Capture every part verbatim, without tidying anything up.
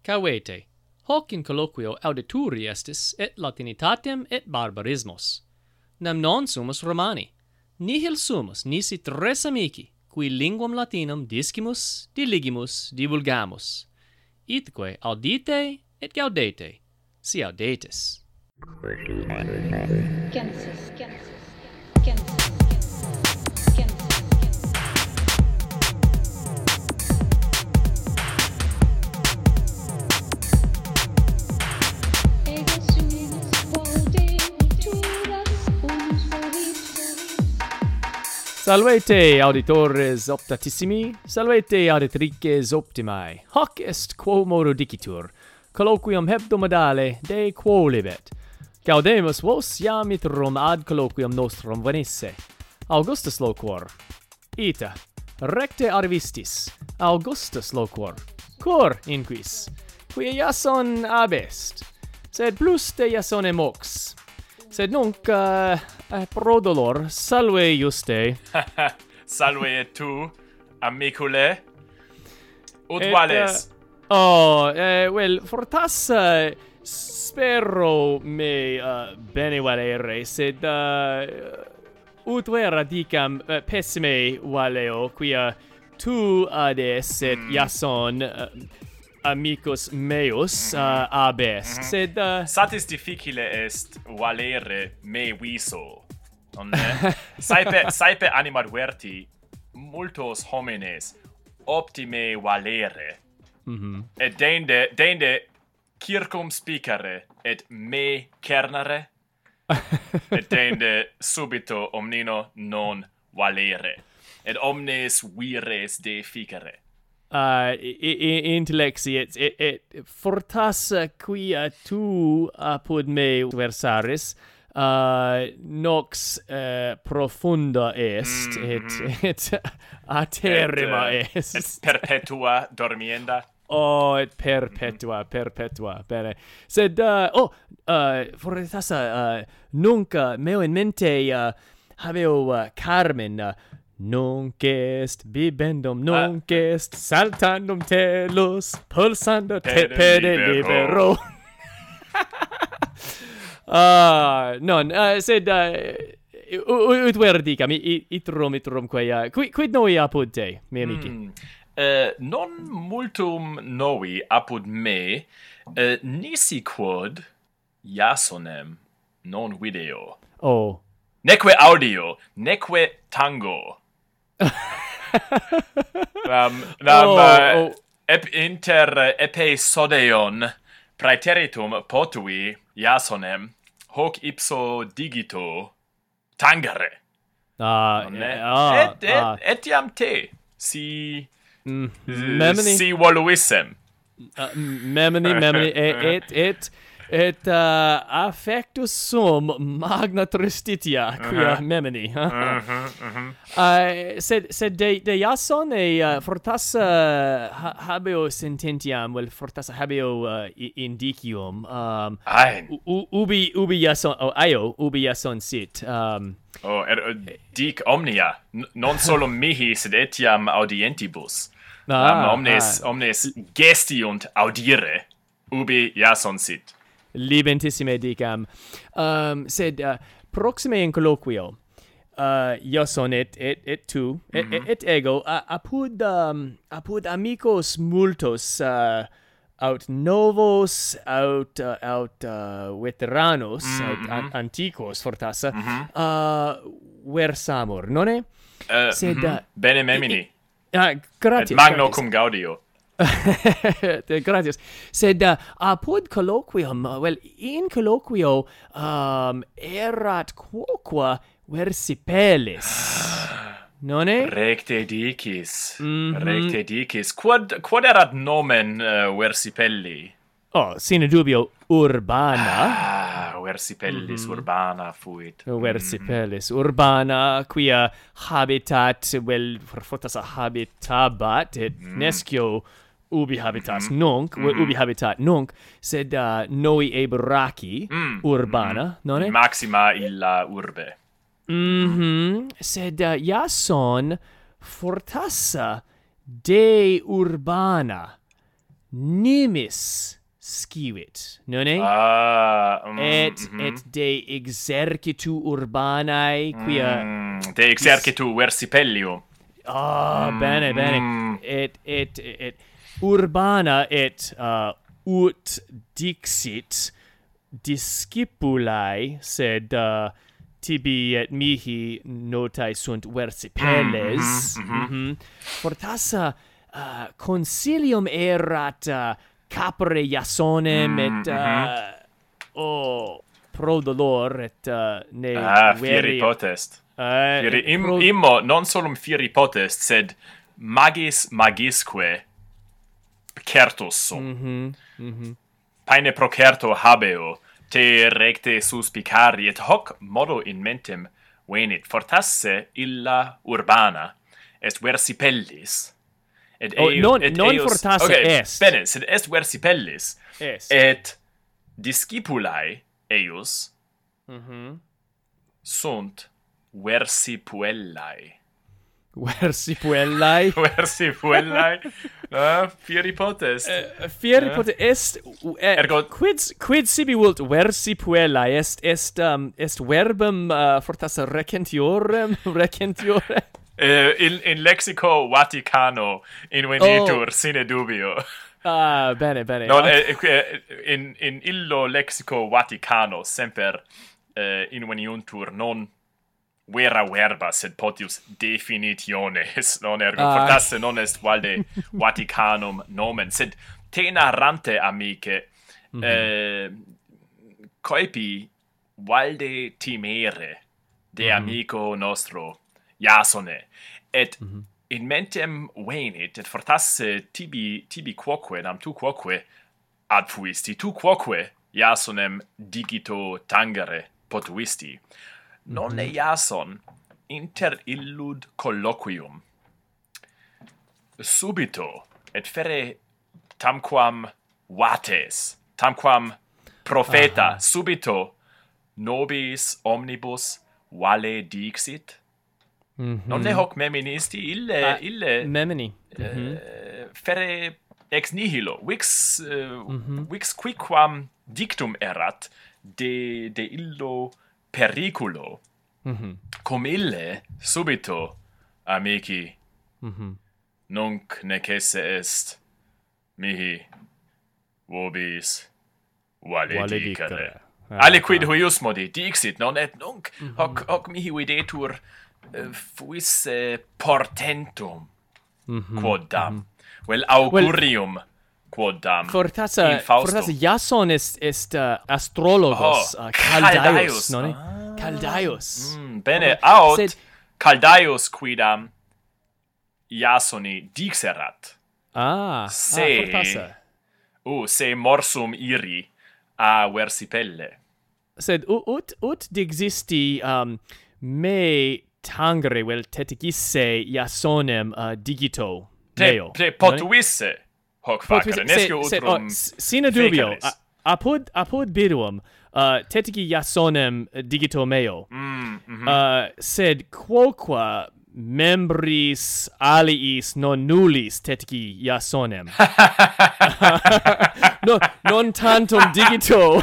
Cavete, hoc in colloquio audituri estis et latinitatem et barbarismos. Nam non sumus Romani, nihil sumus nisi tres amici, qui linguam Latinum discimus, diligimus, divulgamus. Itque audite et gaudete, si audetis. Genesis, Genesis, Genesis. Salvete, auditores optatissimi, salvete, auditrices optimae. Hoc est quo modo dicitur, colloquium hebdomadale de quolibet. Gaudemus vos iam iterum ad colloquium nostrum venisse. Augustus loquor. Ita, recte advistis, Augustus loquor. Cor inquis, quia Iason abest, sed plus de Iasone mox. Sed nunc uh, uh, pro dolor, salve juste. Salve et tu, amicule. Ut Et, vales? Uh, oh, uh, well, fortas uh, spero me uh, bene valere, sed uh, ut vera dicam uh, pessime valeo, quia tu ades et Mm. Iason uh, amicus meus uh, abest, sed uh, Satis difficile est valere me viso. Nonne? Saepe, saepe animad verti multos homines optime valere. mhm. Et dende, dende circumspicere et me cernere. Et dende subito omnino non valere. Et omnes vires deficere. Uh, intellexi et, et, et fortas quia tu apud me versaris uh, nox uh, profunda est Mhm. et, et aterrima Et, uh, est. et perpetua dormienda. Oh, et perpetua, perpetua, bene. Sed, uh, oh, uh, fortas uh, nunc uh, meo in mente uh, habeo uh, Carmen uh, Nunc est bibendum, nunc est saltandum telus, pulsando te Pede pede libero. libero. Ah, non, uh, sed, uh, ut vera dicam, i- iterum, iterum, quae, uh, quid, quid noi apud te, mi amici? Mm. Uh, non multum novi apud me, uh, nisi quod Iasonem non video. Oh. Neque audio, neque tango. nam, nam, Oh, uh, oh. ep inter uh, episodeon praeteritum potui Iasonem, hoc ipso digito tangere. Ah, Nonne? ah, et, et, ah. etiam te, si, Mm, uh, memini, si voluissem. uh, memini, memini, et, et, et, et uh, affectus sum magna tristitia, quia Uh-huh. memini. Mhm, mhm. Uh, sed sed de de Iason e uh, fortas uh, ha, habeo sententiam, well fortas habeo uh, i- indicium. Um, Ein. u- u- ubi ubi Iason, oh, aio ubi Iason sit. Um, Oh, er, uh, dic omnia, N- non solo mihi, sed etiam audientibus. Ah, um, omnes, ah. omnes gestiunt audire, ubi Iason sit. Libentissime dicam. Um, sed uh, proxime in colloquio, uh, Iason et, et, et tu, et, et, et ego, uh, apud, um, apud amicos multos, uh, aut novos, aut, uh, aut uh, veteranos, aut an- antiquos fortassa, uh, versamur, nonne? Uh, Sed, mhm. uh, Bene memini, Ah, et gratias. magno gratias. cum gaudio. Gratias. Sed uh, apud colloquium, uh, well, in colloquio um, erat quoque versipellis. Nonne? Recte dicis, Mhm. recte dicis. Quod, quod erat nomen uh, versipelli? Oh, sine dubio urbana. Ah, versipellis urbana fuit. Versipellis urbana, quia habitat, well, fortas habitabat, et nescio ubi habitas nunc, well, ubi habitat nunc, sed uh, noi ebraci urbana, nonne? Maxima illa urbe. Mhm. Sed uh, Iason fortassa de urbana. nimis scivit, non è? Ah, mm, et mhm. et de exercitu urbanae quia Mm, de exercitu versipellium. ah bene bene mm. et et et urbana et uh, ut dixit discipulae sed uh, tibi et mihi notae sunt versipelles mhm fortassa uh, consilium erat uh, capere Iasonem et uh, oh pro dolor et uh, ne Ah, fieri veria- potest. uh, Fieri, im, pro- immo non solum fieri potest, sed magis magisque certus sum. Paene procerto habeo, te recte suspicari, et hoc modo in mentem venit. Fortasse illa urbana est versipellis. Et Oh, eo- non- et non eos- fortasse okay, est. Bene, sed est versipellis. Est. Et discipulae eius sunt versipuellae. versipuellae Versipuellae, ah, fieri potest. fieri pote est uh, Ergo- quid quid sibi vult versipuellae est est um, est verbum uh, fortassa recentiorem recentiore Uh, in, in lexico Vaticano invenitur Oh. sine dubio. ah bene bene Non, Ah, eh, eh, in, in illo lexico Vaticano semper uh, inveniuntur non vera verba, sed potius definitiones, non ergo Ah. fortasse non est valde Vaticanum nomen, sed te narrante, amice, eh, coepi valde timere de amico nostro Iasone, et in mentem venit, et fortasse tibi, tibi quoque, nam tu quoque ad fuisti, tu quoque Iasonem digito tangere potuisti, non ne Iason inter illud colloquium subito et fere tamquam vates, tamquam profeta, subito nobis omnibus vale dixit. Non ne hoc meministi ille ah, ille memini eh, fere ex nihilo vix uh, vix quicquam dictum erat de de illo periculo cum ille subito amici nunc necesse est mihi vobis vale, Vale dicere. dicere. Ah, Aliquid huius modi dixit, non et nunc hoc hoc mihi videtur uh, fuisse portentum quoddam, vel augurium quoddam. fortassa in Faustum. fortassa Iason est est uh, astrologos Oh, uh, Caldaius Caldaius, non è ah. Caldaius Mm, bene, aut Sed- Caldaius quidam Iasoni dixerat. ah Se- ah, fortassa Uh, se morsum iri a versipelle. sed u- ut ut dixisti um me tangere vel tetigisse Iasonem uh, digito Te, meo te non è? potuisse hoc facere. Potuisse- Nescio sed- sed, utrum oh, s- sine dubio feceris. a- apud apud biduum uh, tetigi Iasonem uh, digito meo Mm, mhm. uh, sed quoque membris aliis non nullis tetigi Iasonem no, non tantum digito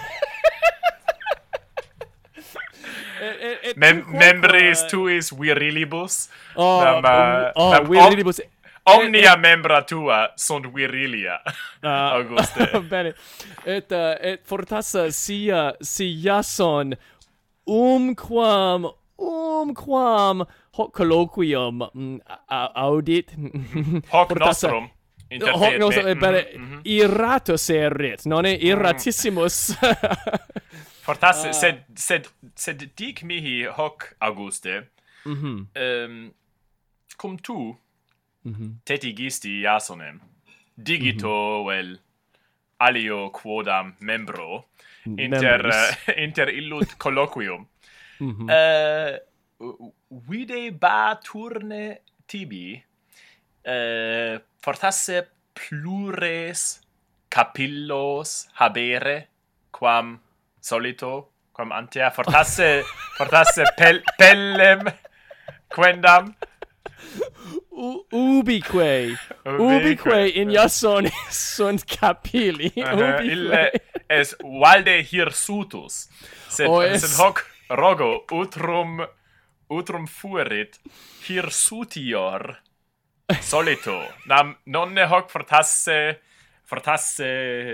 Et- et- et Mem quoque- membris tuis virilibus. oh, nam, uh, oh, nam virilibus Omnia membra tua sunt virilia. Ah, Auguste. bene. Et, uh, et fortassa sia si Iason umquam umquam hoc colloquium mm, a- audit Hoc fortassa- nostrum. Inter hoc te- nostrum me- eh, bene mhm, mhm. irratus erit non è irratissimus Fortasse, sed, sed, sed dic mihi hoc, Auguste, Mhm. um, cum tu Mhm. tetigisti Iasonem, digito vel alio quodam membro, inter, Membris. uh, inter illud colloquium, Mhm. uh, vide ba turne tibi, uh, fortasse plures capillos habere, quam solito, quam antea, fortasse, fortasse pel, pellem, quendam, U- ubique. Ubique in jason sunt capilli. Uh, ille es valde hirsutus. Sed, Oh, sed es- hoc rogo utrum utrum fuerit hirsutior solito. Nam nonne hoc fortasse fortasse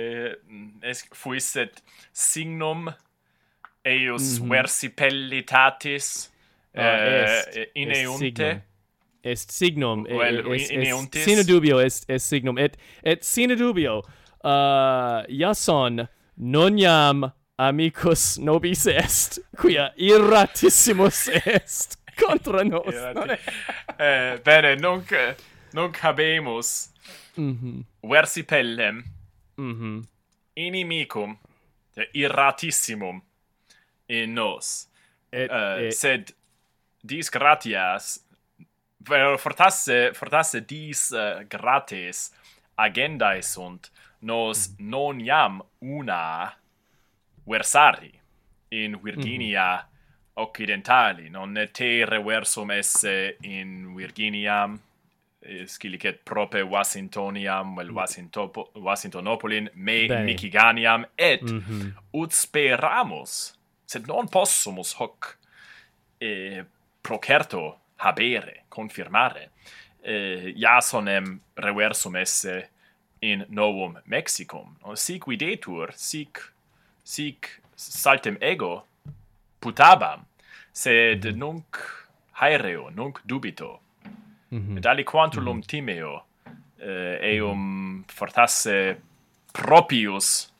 es fuisset signum eius versipellitatis Ah, uh, est- est ineunte. signum. Est signum. e- Well, e- est, in est, euntis. sine dubio est, est signum. Et, et sine dubio, uh, jason non jam amicus nobis est, quia irratissimus est contra nos. non è- Eh, bene, nunc nunc habemus Mhm, versipellem mhm. inimicum irratissimum in nos. Et, Uh, et, sed dis gratias ver- fortasse fortasse dis uh, grates agendae sunt nos non iam una versari in Virginia occidentali, non ne te reversum esse in Virginiam scilicet prope Washingtoniam vel Washingtopo, Washingtonopolin me Bene. Michiganiam et Mhm. ut speramus sed non possumus hoc eh, procerto habere confirmare eh, iasonem reversum esse in Novum Mexicum. No, sic videtur, sic sic saltem ego putabam, sed nunc haereo, nunc dubito. Et aliquantulum timeo eh, eum fortasse propius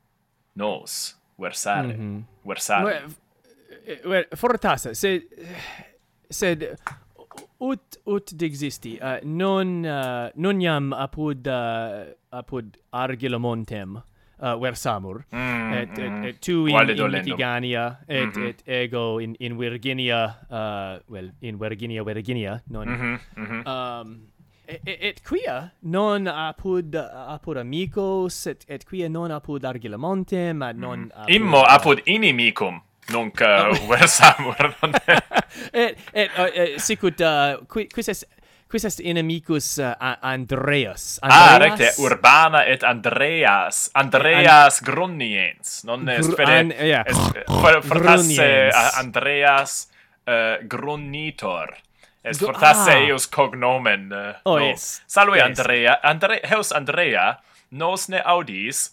nos versare. Versare. Well, eh, well, fortasse, sed, sed ut, ut dixisti, uh, non, uh, non jam apud, uh, apud Argilamontem uh, versamur, Mm, et, et, mm. et tu in, Quale in dolendum. Michigania, et, et ego in, in Virginia, uh, well, in Virginia, Virginia, non, Mhm, mhm. um, et, et, et quia non apud apud amicos et, et quia non apud Argilamontem et non apud, Immo apud inimicum nunc uh, versamur. non- et et, uh, uh, sicut uh, qui quis est quis est inimicus uh, A- Andreas Ah, Andreas recte, Urbana et Andreas. Andreas Grunniens. Non Gru- espere... an- yeah. es, for, fortasse Grunniens. uh, Andreas uh, Grunnitor. Es Gru- fortasse ah. eus cognomen. Uh, Oh, no. yes. Salve Yes. Andrea. Andre, heus Andrea, nos ne audis.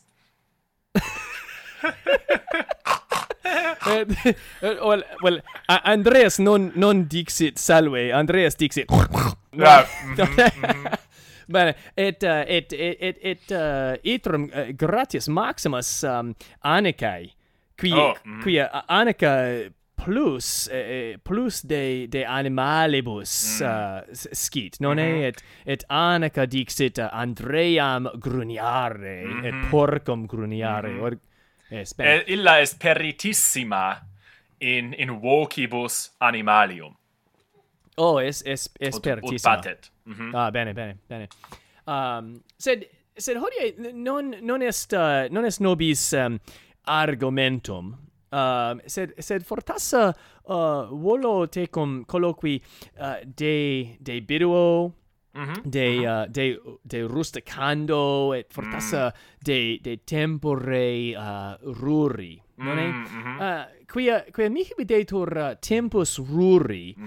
et, et, well well A- Andreas non non dixit salve Andreas dixit Ja, mhm, Bene, et, uh, et, et, et, et, uh, itrum uh, gratias maximus um, Anicae, qui, Oh, mhm. quia uh, Anica plus, uh, plus de, de animalibus uh, s- scit, non e? Et, et Anica dixit uh, Andream gruniare, et porcum gruniare, or, es, bene. Eh, illa est peritissima in, in vocibus animalium. Oh, es, es, es Ut, ut pertissima. patet. Mhm. Ah, bene, bene, bene. Um, sed, sed hodie non, non est, uh, non est nobis um, argumentum, um, sed, sed fortassa uh, volo tecum colloqui uh, de, de biduo, de, uh, de, de rusticando, et fortassa de, de tempore uh, ruri, non è? Uh, quia, quia mihi videtur uh, tempus ruri,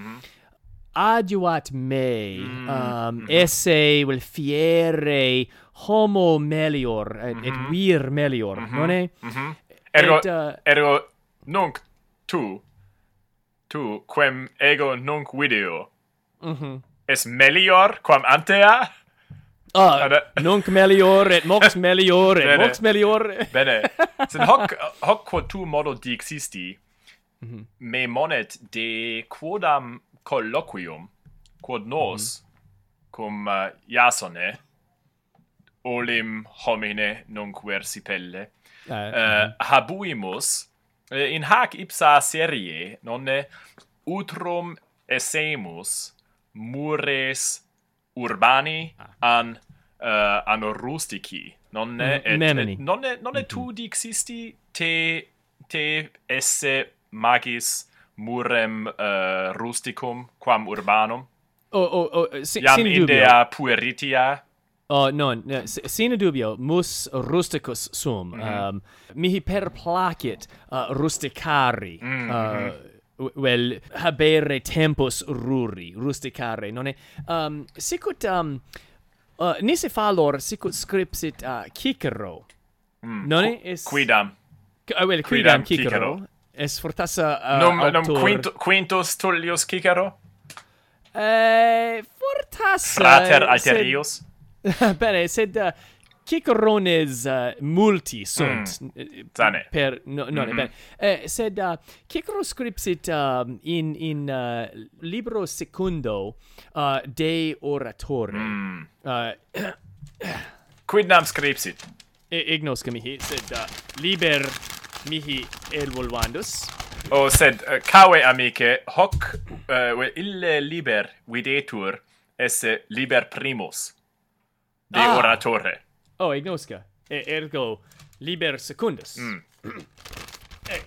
adiuat me um, esse vel fiere homo melior et, et vir melior, non è? Ergo, Et, uh, ergo, nunc tu, tu, quem ego nunc video, es melior quam antea? Ah, Ade- nunc melior et mox melior et Bene. mox melior. Bene. Sed hoc, hoc quod tu modo dixisti, me monet de quodam colloquium, quod nos, cum uh, Iasone, olim homine nunc versipelle, Uh, uh, habuimus uh, in hac ipsa serie nonne utrum essemus mures urbani an uh, an rustici nonne Mhm, et, memini. et nonne nonne tu dixisti te te esse magis murem uh, rusticum quam urbanum. Oh, oh, oh, si, Iam sine dubio. idea pueritia. Oh, non, no, sine dubio, mus rusticus sum. Mm-hmm. Um, mihi perplacit uh, rusticari. Mm-hmm. Uh, vel habere tempus ruri, rusticare, non è? Um, sicut, um, uh, nisi falor, sicut scripsit uh, Cicero. Mm. Non è? Es, Quidam. Uh, well, quidam, quidam Cicero. Cicero. Es fortassa uh, num, autor... num quinto, Quintus Tullius Cicero? Eh, fortassa... Frater alterius? Sed, bene, sed uh, Cicerones uh, multi sunt. Mm. Zane. Per, no, no, mm-hmm. bene. Eh, sed uh, Cicero scripsit uh, in, in uh, libro secundo uh, de oratore. Mm. Uh, Quidnam scripsit? Ignosca mihi, sed uh, liber mihi elvolvandus. O sed uh, cave amice hoc uh, ille liber videtur esse liber primus de ah. oratore. Oh, ignosca. E ergo liber secundus. Mm. eh,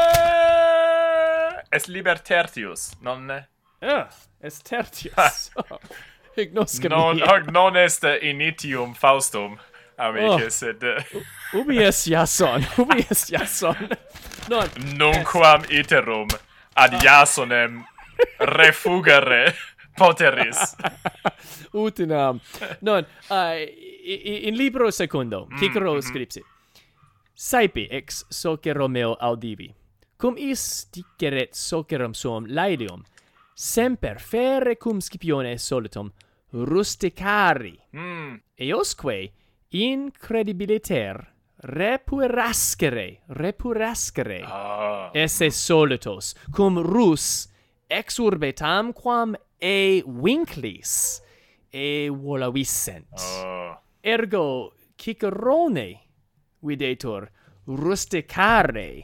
uh, es liber tertius, non? Ah, es tertius. oh, ignosca non, mihi. Hoc non est initium Faustum. Amice, oh. sed... Uh, ubi est Iason? Ubi est Iason? Non. Nunquam est... iterum ad Iasonem refugere poteris. Utinam. Non, uh, in libro secundo, Cicero mm, scripsit. Saepi ex Sociero meo audivi. Cum is diceret Socierum suum Laelium, semper fere cum Scipione solitum rusticari. Mm. Eosque incredibiliter repuerascere, repuerascere, oh. esse solitos, cum rus ex urbe tamquam e vinclis e volavissent. Oh. Ergo Cicerone videtur rusticare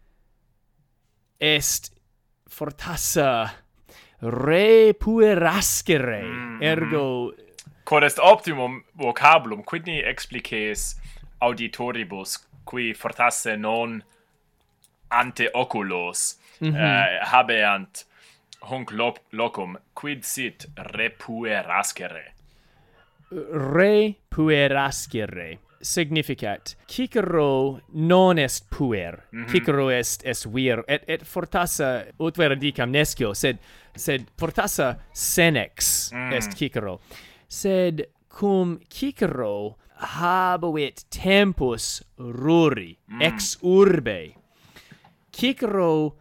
est fortassa repuerascere. Mm-hmm. Ergo quod est optimum vocabulum, quidni explices auditoribus, qui fortasse non ante oculos mm-hmm. uh, habeant hunc lo- locum, quid sit repuerascere? Repuerascere significat Cicero non est puer, mm-hmm. Cicero est est vir, et, et fortassa, ut vera dicam nescio, sed, sed fortassa senex mm. est Cicero. Sed cum Cicero habuit tempus ruri mm. ex urbe. Cicero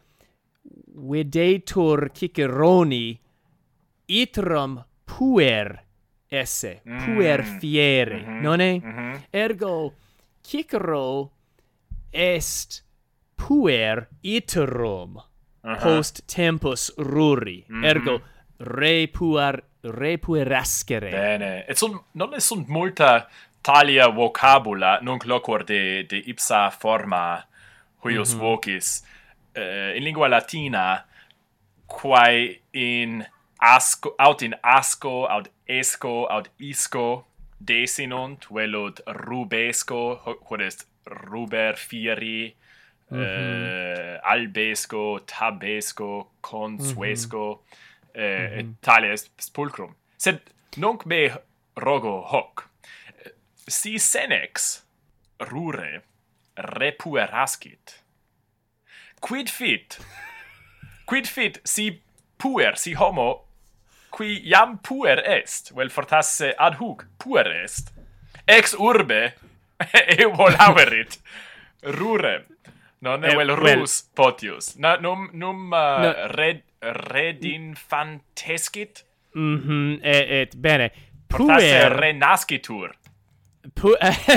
videtur Ciceroni iterum puer esse, mm. puer fiere, mm-hmm. nonne? Mm-hmm. Ergo Cicero est puer iterum uh-huh. post tempus ruri. Mm-hmm. Ergo repuar repuerascere. Bene. Et sunt, non est sunt multa talia vocabula, nunc locor de, de ipsa forma huius mm-hmm. vocis, uh, in lingua latina, quae in asco, aut in asco, aut esco, aut isco, desinunt, velud rubesco, quod est ruber fieri, mm-hmm. uh, albesco, tabesco, consuesco, mm-hmm. Uh, mm-hmm. et talia est pulcrum. Sed nunc me rogo hoc, si senex rure repuerascit, quid fit, quid fit si puer, si homo, qui iam puer est, vel fortasse ad hoc puer est, ex urbe e volaverit rure, non e vel rus well. Potius, Na, num, num uh, no. red red infantescit mhm et, et bene puer renascitur pu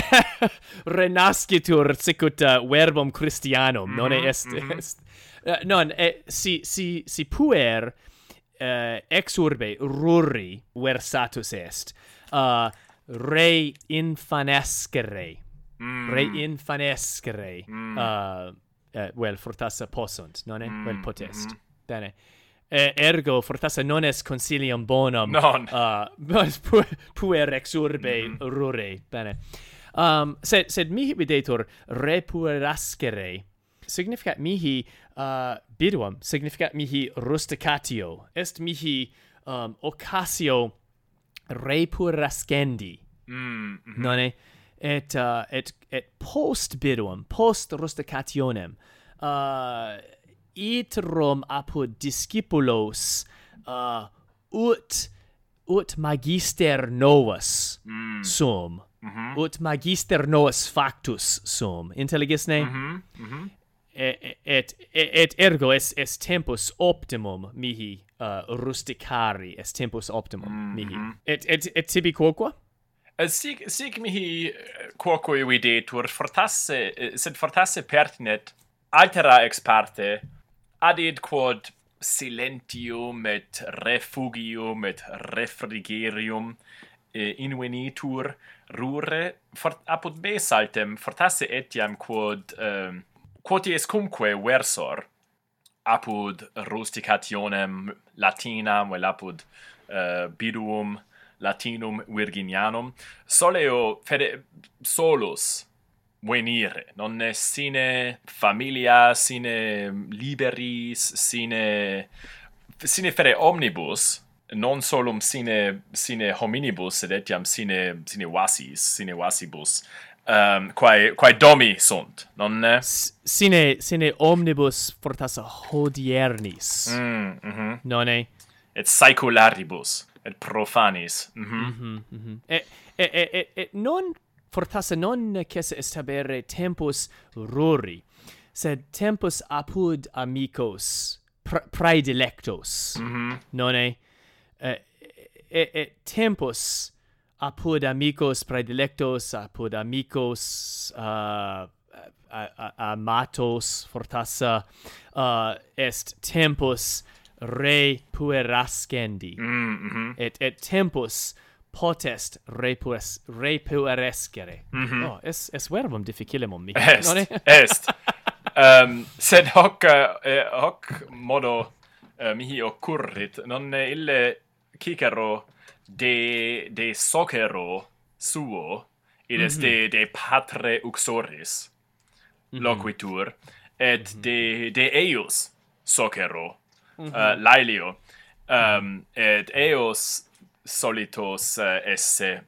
renascitur sicut uh, verbum Christianum mm-hmm, non est, mm-hmm. est uh, non eh, si si si puer uh, ex urbe ruri versatus est uh, re infanescere mm. re infanescere mm. uh, uh, well fortassa possunt non mm. well potest mm-hmm. Bene. Eh, ergo fortassa non est consilium bonum. Non. Uh, pu- puer ex urbe mm-hmm. rure. Bene. Um, sed, sed mihi videtur repuerascere. Significat mihi uh, biduum. Significat mihi rusticatio. Est mihi um, occasio repurascendi. Mm, mhm. Nonne, et, uh, et, et post biduum, post rusticationem, uh, iterum apud discipulos, uh, ut, ut magister novus Mm. sum, Mhm. ut magister novus factus sum, intelligisne? Mhm, mhm. Et, et, et ergo est, est tempus optimum mihi uh, rusticari, est tempus optimum mihi. Et, et, et tibi quoque? Uh, Sig, sig mihi quoque videtur fortasse, uh, sed fortasse pertinet altera ex parte, adid quod silentium et refugium et refrigerium uh, invenitur rure, fort, apud me saltem fortasse etiam quod um, quoties cumque versor apud rusticationem latinam vel apud uh, biduum latinum virginianum soleo fede solus venire, non est sine familia, sine liberis, sine sine fede omnibus, non solum sine sine hominibus, sed etiam sine sine vasis, sine vasibus, um, quae quae domi sunt, non ne? S- sine, sine omnibus fortasse hodiernis, Mm, mhm. nonne? Et saecularibus et profanis. Mhm. Et, et, et, et, et non fortasse non necesse est habere tempus ruri, sed tempus apud amicos pr- praedilectos, nonne? Et, et, et tempus apud amicos praedilectos, apud amicos uh, a, a, amatos fortasse uh, est tempus re puerascendi. Mm, mhm. Et, et tempus potest repues, repuerescere. Oh, es, es verbum difficillimum, mihi. Est, nonne? est. Um, sed hoc, uh, hoc modo uh, mihi occurrit, non ille Cicero de, de Socero suo, id est de, de patre uxoris loquitur, et de, de eius Socero, uh, Laelio, um, et eos solitos uh, esse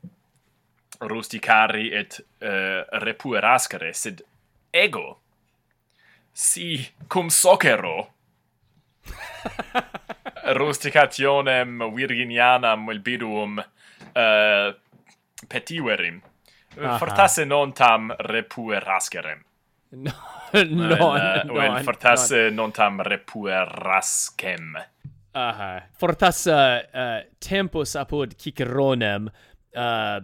rusticari et uh, repuerascere, sed ego si cum Socero rusticationem virginianam vel biduum uh, petiverim, Aha. fortasse non tam repuerascerem. No, Vel, non, uh, vel non, fortasse non tam repuerascem. Aha. Fortasse uh, tempus apud Ciceronem uh,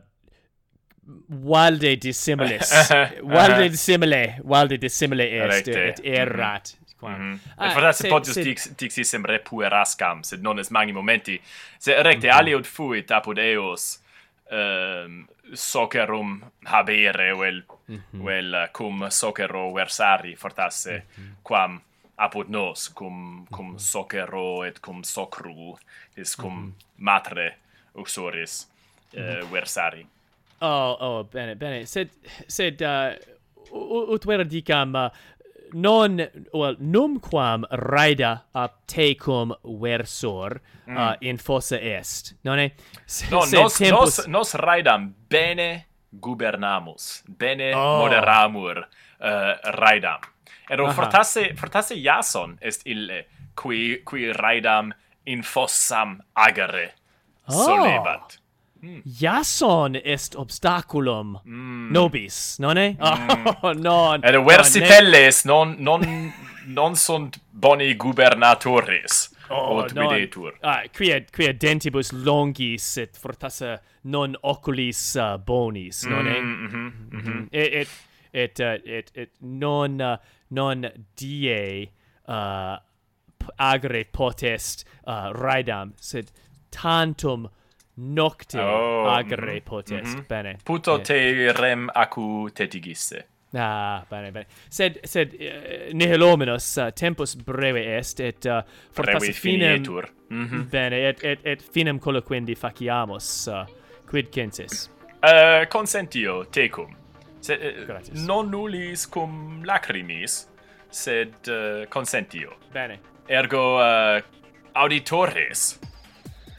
valde dissimilis. valde dissimile, valde dissimile est, Recte. et errat. Quam. Mm. Ah, Et fortasse sed- potius sed- dix, dixissem repuerascam, sed non est magni momenti. Se recte aliud fuit apud eos um, Socerum habere, vel, vel uh, cum Socero versari, fortasse, quam apud nos, cum, cum Socero et cum Socru, is cum matre uxoris uh, versari. Oh, oh, bene, bene. Sed, sed, uh, u- ut vera dicam, uh, non, well, numquam raida ab tecum versor uh, in fossa est, nonne? S- No, sed nos, tempus- nos, nos raidam bene gubernamus, bene Oh. moderamur uh, raidam. Ero Aha. fortasse, fortasse Iason est ille, qui, qui raidam in fossam agere Oh. solebat. Iason est obstaculum nobis, nonne? Oh, non. Et non, versitelles non, non, non sunt boni gubernatores, Oh, ut non. videtur. Ah, quia, quia dentibus longis et fortasse non oculis uh, bonis, nonne? Mm, mhm. Et, et, et, uh, et, et non, uh, non die uh, p- agere potest uh, raidam, sed tantum nocte Oh, agere mhm, potest. mhm. Bene. Puto Eh, te rem acu tetigisse. Ah, bene, bene. Sed, sed uh, nihil hominus uh, tempus breve est, et uh, fortasse Brevi finem... finietur. Mhm. Bene, et, et, et finem colloquendi faciamus, uh, quid censis? Uh, consentio tecum. Sed, uh, Gratias. non nullis cum lacrimis, sed uh, consentio. Bene. Ergo uh, auditores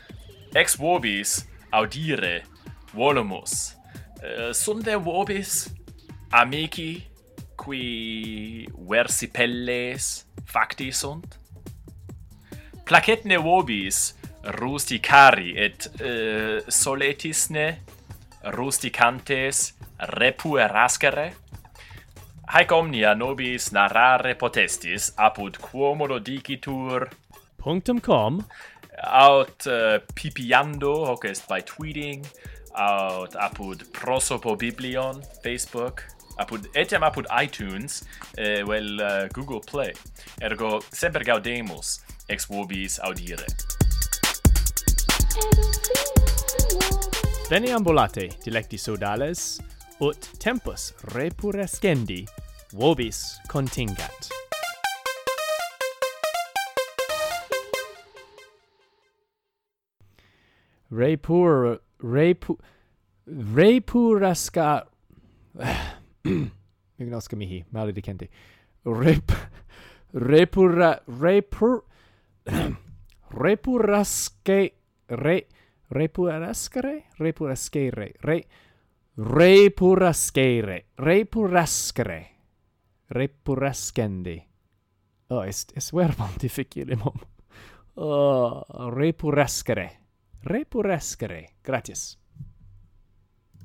ex vobis audire volumus. Uh, sunde vobis amici qui versipelles facti sunt? Placetne vobis rusticari et uh, soletisne rusticantes repuerascere? Haec omnia nobis narrare potestis apud quomodo dicitur Punctum com. aut uh, pipiando hoc est by tweeting aut apud prosopo biblion Facebook apud etiam apud iTunes uh, vel uh, Google Play ergo semper gaudemus ex vobis audire. Bene ambulate, dilecti sodales, ut tempus repurescendi vobis contingat. Repur... Repu... Repurasca... Ignosca mihi, maledicente. Rep... Repura... Repur... Repurasce... Re... Repurascere? Repurascere. Re... Repurascere. Repurascere. Repurascendi. Oh, est, est verbum difficillimum. Oh, repurascere. Repurascere. Gratis.